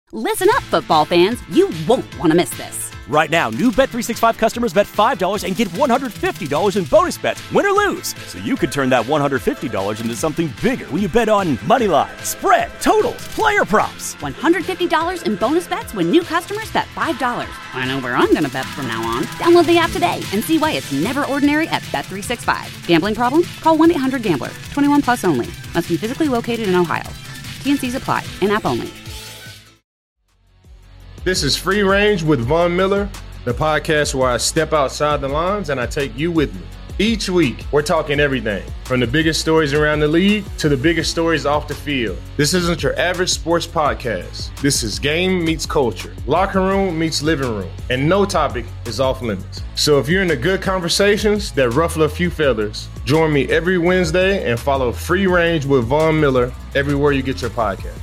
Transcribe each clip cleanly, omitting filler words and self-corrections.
Listen up, football fans. You won't want to miss this. Right now, new Bet365 customers bet $5 and get $150 in bonus bets, win or lose. So you could turn that $150 into something bigger when you bet on money line, spread, totals, player props. $150 in bonus bets when new customers bet $5. I know where I'm going to bet from now on. Download the app today and see why it's never ordinary at Bet365. Gambling problem? Call 1-800-GAMBLER. 21 plus only. Must be physically located in Ohio. T&Cs apply. In-app only. This is Free Range with Von Miller, the podcast where I step outside the lines and I take you with me. Each week, we're talking everything from the biggest stories around the league to the biggest stories off the field. This isn't your average sports podcast. This is game meets culture, locker room meets living room, and no topic is off limits. So if you're into good conversations that ruffle a few feathers, join me every Wednesday and follow Free Range with Von Miller everywhere you get your podcast.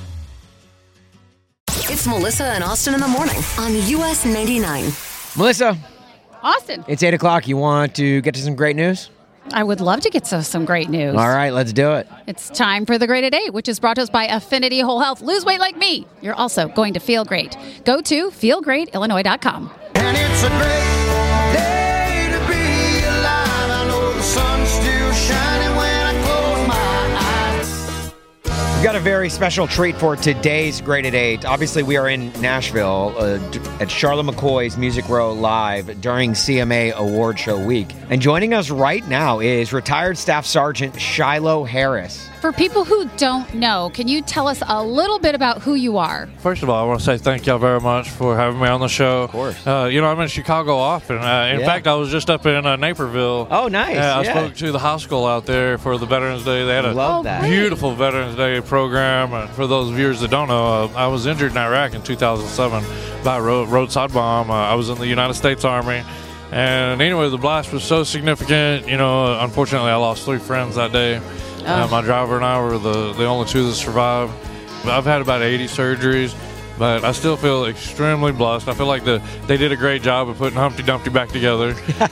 It's Melissa and Austin in the morning on US 99. Melissa. Austin. It's 8 o'clock. You want to get to some great news? I would love to get to some great news. All right, let's do it. It's time for the Great at 8, which is brought to us by Affinity Whole Health. Lose weight like me. You're also going to feel great. Go to feelgreatillinois.com. And it's a great day to be alive. I know the sun's still shining when I close my eyes. We've got a very special treat for today's Great at 8. Obviously, we are in Nashville at Charlotte McCoy's Music Row Live during CMA Award Show Week. And joining us right now is retired Staff Sergeant Shiloh Harris. For people who don't know, can you tell us a little bit about who you are? First of all, I want to say thank y'all very much for having me on the show. Of course. I'm in Chicago often. In fact, I was just up in Naperville. Oh, nice. I spoke to the high school out there for the Veterans Day. They had a beautiful Veterans Day program. And for those viewers that don't know, I was injured in Iraq in 2007 by a roadside bomb. I was in the United States Army. And anyway, the blast was so significant. Unfortunately, I lost 3 friends that day. My driver and I were the only 2 that survived. I've had about 80 surgeries, but I still feel extremely blessed. I feel like they did a great job of putting Humpty Dumpty back together.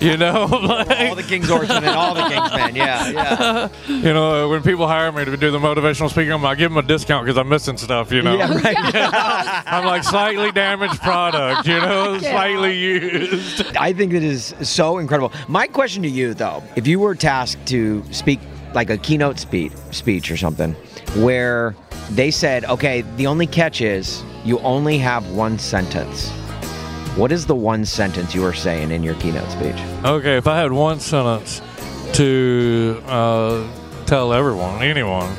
All the King's Horsemen and all the King's Men, yeah. When people hire me to do the motivational speaking, I give them a discount because I'm missing stuff, Yeah, right. I'm like slightly damaged product, slightly used. I think it is so incredible. My question to you, though, if you were tasked to speak like a keynote speech or something, where they said, okay, the only catch is you only have one sentence. What is the one sentence you were saying in your keynote speech? Okay, if I had one sentence to tell anyone,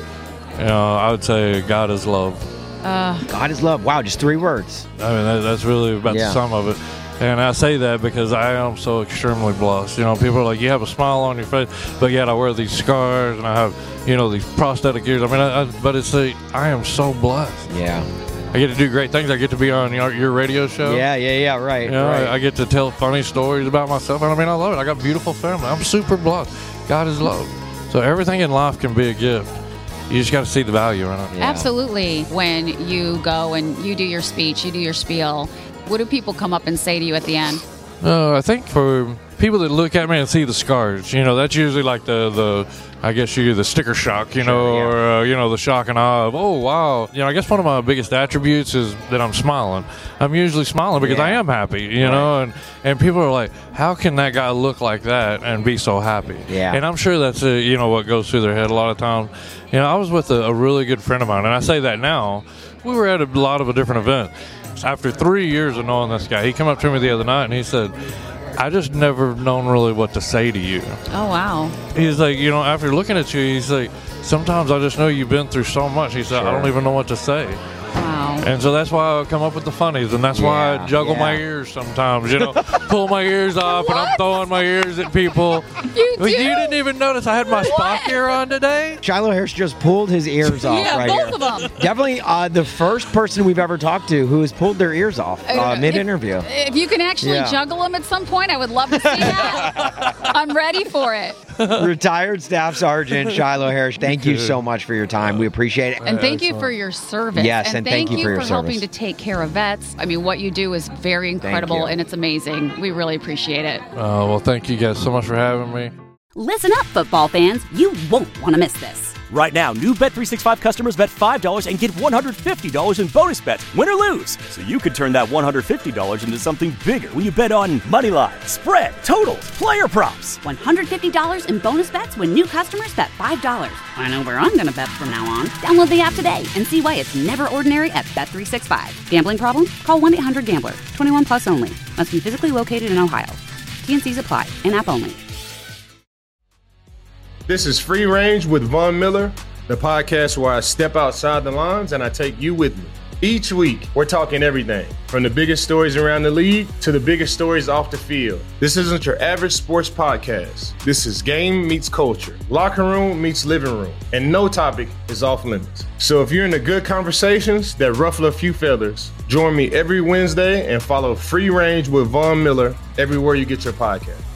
I would say God is love. God is love. Wow, just 3 words. I mean, that's really about the sum of it. And I say that because I am so extremely blessed. People are like, you have a smile on your face, but yet I wear these scars and I have, these prosthetic ears. I mean, but I am so blessed. Yeah. I get to do great things. I get to be on your radio show. Yeah, right. Right. I get to tell funny stories about myself. And I mean, I love it. I got a beautiful family. I'm super blessed. God is love. So everything in life can be a gift. You just got to see the value in it. Yeah. Absolutely. When you go and you do your speech, you do your spiel, what do people come up and say to you at the end? I think for people that look at me and see the scars, that's usually like the sticker shock, or the shock and awe of, oh, wow. I guess one of my biggest attributes is that I'm smiling. I'm usually smiling because I am happy, and people are like, how can that guy look like that and be so happy? Yeah. And I'm sure that's, what goes through their head a lot of times. I was with a really good friend of mine, and I say that now. We were at a lot of different events. After 3 years of knowing this guy, he came up to me the other night and he said, I just never known really what to say to you. Oh, wow. He's like, after looking at you, he's like, sometimes I just know you've been through so much. He said, I don't even know what to say. Wow. And so that's why I come up with the funnies, and that's why I juggle my ears sometimes, pull my ears off, and I'm throwing my ears at people. You do? You didn't even notice I had my Spock ear on today? Shiloh Harris just pulled his ears off right here. Both of them. Definitely the first person we've ever talked to who has pulled their ears off mid-interview. If you can actually juggle them at some point, I would love to see that. I'm ready for it. Retired Staff Sergeant Shiloh Harris, thank you so much for your time. We appreciate it. And thank you for your service. Yes, and thank you for your service. helping to take care of vets. I mean, what you do is very incredible, and it's amazing. We really appreciate it. Well, thank you guys so much for having me. Listen up, football fans. You won't want to miss this. Right now, new Bet365 customers bet $5 and get $150 in bonus bets, win or lose. So you could turn that $150 into something bigger when you bet on moneyline, spread, totals, player props. $150 in bonus bets when new customers bet $5. I know where I'm going to bet from now on. Download the app today and see why it's never ordinary at Bet365. Gambling problem? Call 1-800-GAMBLER. 21 plus only. Must be physically located in Ohio. T&Cs apply. In-app only. This is Free Range with Von Miller, the podcast where I step outside the lines and I take you with me. Each week, we're talking everything from the biggest stories around the league to the biggest stories off the field. This isn't your average sports podcast. This is game meets culture, locker room meets living room, and no topic is off limits. So if you're into good conversations that ruffle a few feathers, join me every Wednesday and follow Free Range with Von Miller everywhere you get your podcast.